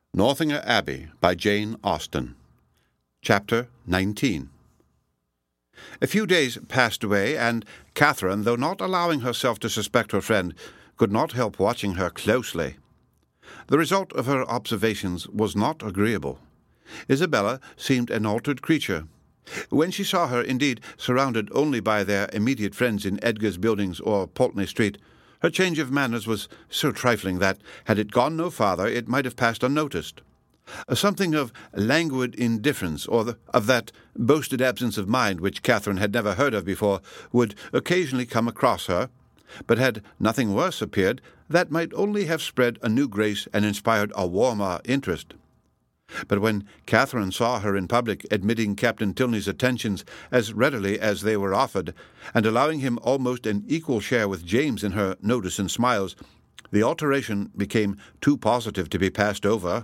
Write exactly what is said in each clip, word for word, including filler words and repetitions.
Northanger Abbey by Jane Austen. Chapter nineteen. A few days passed away, and Catherine, though not allowing herself to suspect her friend, could not help watching her closely. The result of her observations was not agreeable. Isabella seemed an altered creature. When she saw her, indeed, surrounded only by their immediate friends in Edgar's Buildings or Pulteney Street, her change of manners was so trifling that, had it gone no farther, it might have passed unnoticed. Something of languid indifference, or the, of that boasted absence of mind which Catherine had never heard of before, would occasionally come across her, but had nothing worse appeared, that might only have spread a new grace and inspired a warmer interest. But when Catherine saw her in public, admitting Captain Tilney's attentions as readily as they were offered, and allowing him almost an equal share with James in her notice and smiles, the alteration became too positive to be passed over.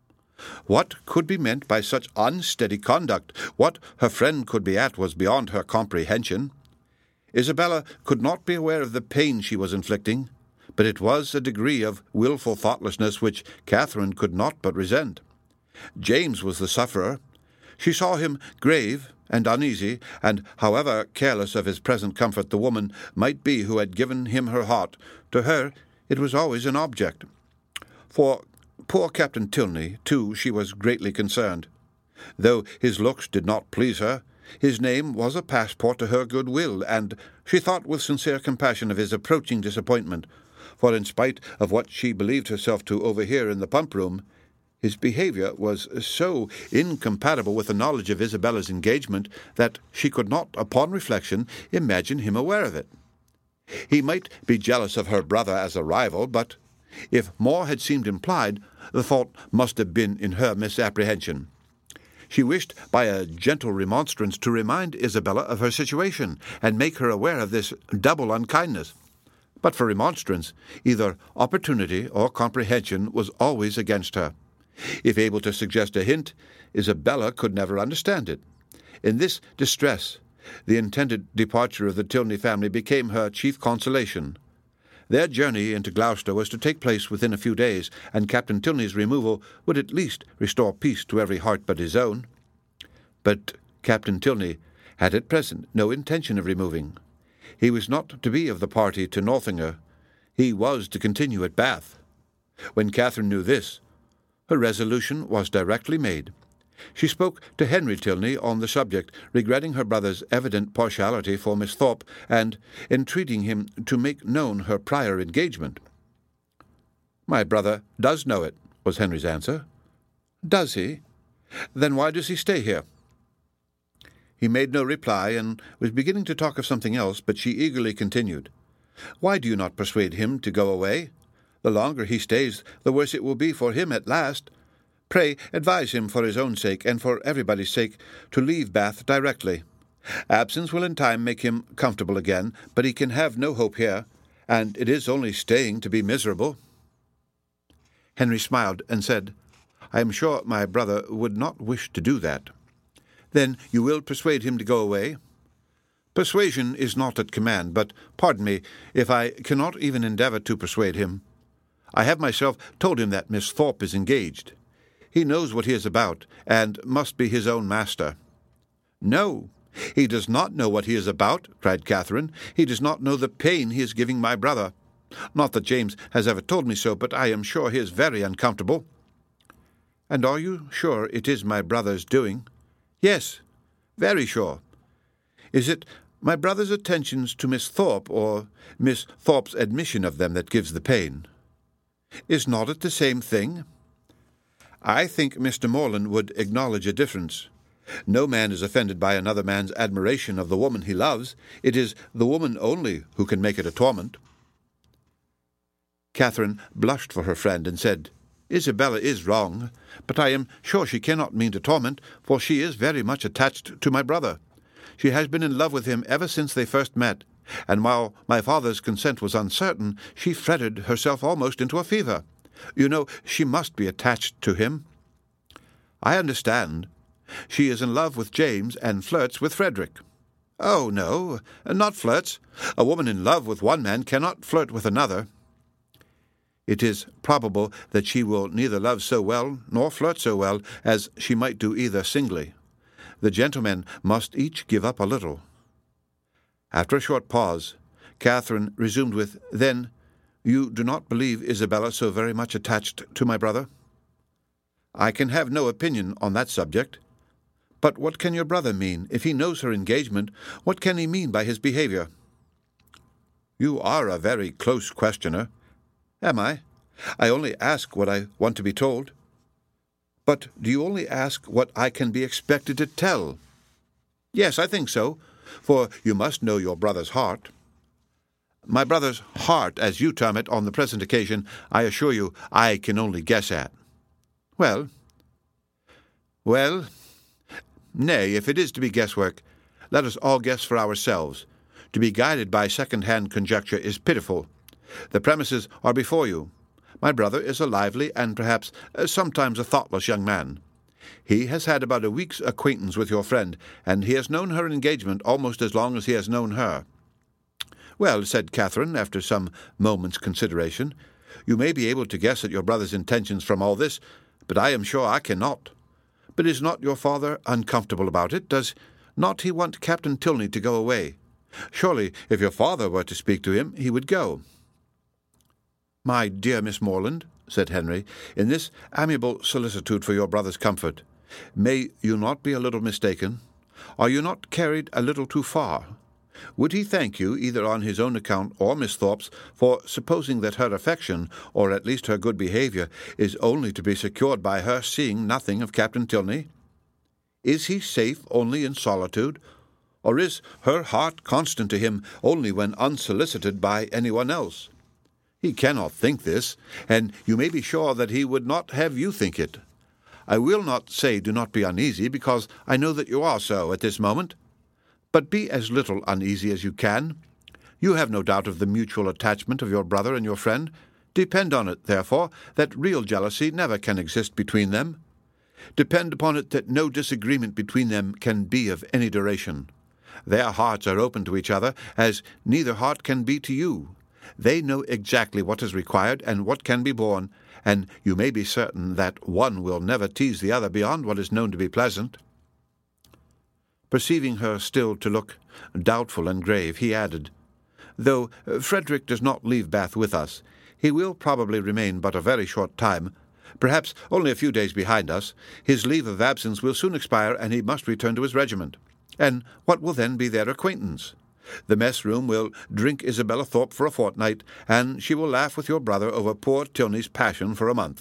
What could be meant by such unsteady conduct? What her friend could be at was beyond her comprehension. Isabella could not be aware of the pain she was inflicting, but it was a degree of wilful thoughtlessness which Catherine could not but resent. James was the sufferer. She saw him grave and uneasy, and however careless of his present comfort the woman might be who had given him her heart, to her it was always an object. For poor Captain Tilney, too, she was greatly concerned. Though his looks did not please her, his name was a passport to her good will, and she thought with sincere compassion of his approaching disappointment, for in spite of what she believed herself to overhear in the pump-room, his behaviour was so incompatible with the knowledge of Isabella's engagement that she could not, upon reflection, imagine him aware of it. He might be jealous of her brother as a rival, but if more had seemed implied, the fault must have been in her misapprehension. She wished by a gentle remonstrance to remind Isabella of her situation, and make her aware of this double unkindness. But for remonstrance, either opportunity or comprehension was always against her. If able to suggest a hint, Isabella could never understand it. In this distress, the intended departure of the Tilney family became her chief consolation. Their journey into Gloucester was to take place within a few days, and Captain Tilney's removal would at least restore peace to every heart but his own. But Captain Tilney had at present no intention of removing. He was not to be of the party to Northanger. He was to continue at Bath. When Catherine knew this, her resolution was directly made. She spoke to Henry Tilney on the subject, regretting her brother's evident partiality for Miss Thorpe, and entreating him to make known her prior engagement. "My brother does know it," was Henry's answer. "Does he? Then why does he stay here?" He made no reply, and was beginning to talk of something else, but she eagerly continued, "Why do you not persuade him to go away? The longer he stays, the worse it will be for him at last. Pray advise him for his own sake, and for everybody's sake, to leave Bath directly. Absence will in time make him comfortable again, but he can have no hope here, and it is only staying to be miserable." Henry smiled and said, "I am sure my brother would not wish to do that." "Then you will persuade him to go away?" "Persuasion is not at command, but pardon me if I cannot even endeavour to persuade him. I have myself told him that Miss Thorpe is engaged. He knows what he is about, and must be his own master." "No, he does not know what he is about," cried Catherine. "He does not know the pain he is giving my brother. Not that James has ever told me so, but I am sure he is very uncomfortable." "And are you sure it is my brother's doing?" "Yes, very sure." "Is it my brother's attentions to Miss Thorpe, or Miss Thorpe's admission of them, that gives the pain?" "Is not it the same thing?" "I think Mister Morland would acknowledge a difference. No man is offended by another man's admiration of the woman he loves. It is the woman only who can make it a torment." Catherine blushed for her friend, and said, "Isabella is wrong, but I am sure she cannot mean to torment, for she is very much attached to my brother. She has been in love with him ever since they first met, and while my father's consent was uncertain, she fretted herself almost into a fever. You know, she must be attached to him." "I understand. She is in love with James, and flirts with Frederick." "Oh, no, not flirts. A woman in love with one man cannot flirt with another." It is probable that she will neither love so well nor flirt so well as she might do either singly. The gentlemen must each give up a little. After a short pause, Catherine resumed with, "Then you do not believe Isabella so very much attached to my brother?" "I can have no opinion on that subject. But what can your brother mean? If he knows her engagement, what can he mean by his behavior?" "You are a very close questioner." "Am I? I only ask what I want to be told." "But do you only ask what I can be expected to tell?" "Yes, I think so, for you must know your brother's heart." "My brother's heart, as you term it, on the present occasion, I assure you, I can only guess at." "Well?" "Well, nay, if it is to be guesswork, let us all guess for ourselves. To be guided by second-hand conjecture is pitiful. The premises are before you. My brother is a lively and perhaps uh, sometimes a thoughtless young man. He has had about a week's acquaintance with your friend, and he has known her engagement almost as long as he has known her." "Well," said Catherine, after some moments' consideration, "you may be able to guess at your brother's intentions from all this, but I am sure I cannot. But is not your father uncomfortable about it? Does not he want Captain Tilney to go away? Surely, if your father were to speak to him, he would go." "My dear Miss Morland," said Henry, "in this amiable solicitude for your brother's comfort, may you not be a little mistaken? Are you not carried a little too far? Would he thank you, either on his own account or Miss Thorpe's, for supposing that her affection, or at least her good behaviour, is only to be secured by her seeing nothing of Captain Tilney? Is he safe only in solitude, or is her heart constant to him only when unsolicited by any one else? He cannot think this, and you may be sure that he would not have you think it. I will not say do not be uneasy, because I know that you are so at this moment. But be as little uneasy as you can. You have no doubt of the mutual attachment of your brother and your friend. Depend on it, therefore, that real jealousy never can exist between them. Depend upon it that no disagreement between them can be of any duration. Their hearts are open to each other, as neither heart can be to you. They know exactly what is required and what can be borne, and you may be certain that one will never tease the other beyond what is known to be pleasant." Perceiving her still to look doubtful and grave, he added, "Though Frederick does not leave Bath with us, he will probably remain but a very short time, perhaps only a few days behind us. His leave of absence will soon expire, and he must return to his regiment. And what will then be their acquaintance? The mess-room will drink Isabella Thorpe for a fortnight, and she will laugh with your brother over poor Tilney's passion for a month."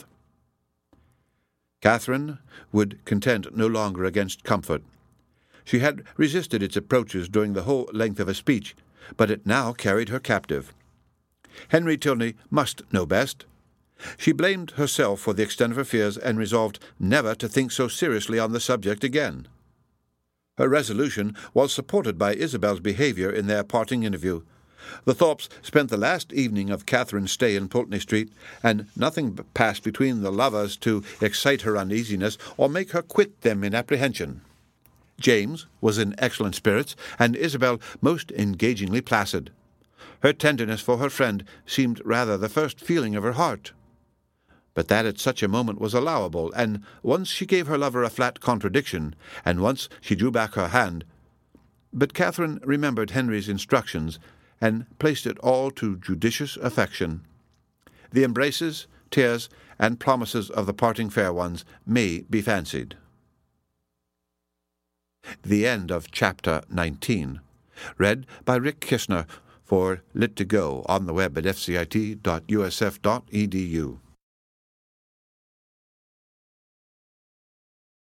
Catherine would contend no longer against comfort. She had resisted its approaches during the whole length of a speech, but it now carried her captive. Henry Tilney must know best. She blamed herself for the extent of her fears, and resolved never to think so seriously on the subject again. Her resolution was supported by Isabel's behaviour in their parting interview. The Thorpes spent the last evening of Catherine's stay in Pulteney Street, and nothing passed between the lovers to excite her uneasiness or make her quit them in apprehension. James was in excellent spirits, and Isabel most engagingly placid. Her tenderness for her friend seemed rather the first feeling of her heart. But that at such a moment was allowable, and once she gave her lover a flat contradiction, and once she drew back her hand. But Catherine remembered Henry's instructions, and placed it all to judicious affection. The embraces, tears, and promises of the parting fair ones may be fancied. The end of Chapter nineteen. Read by Rick Kishner for Lit to Go on the web at f c i t dot u s f dot e d u.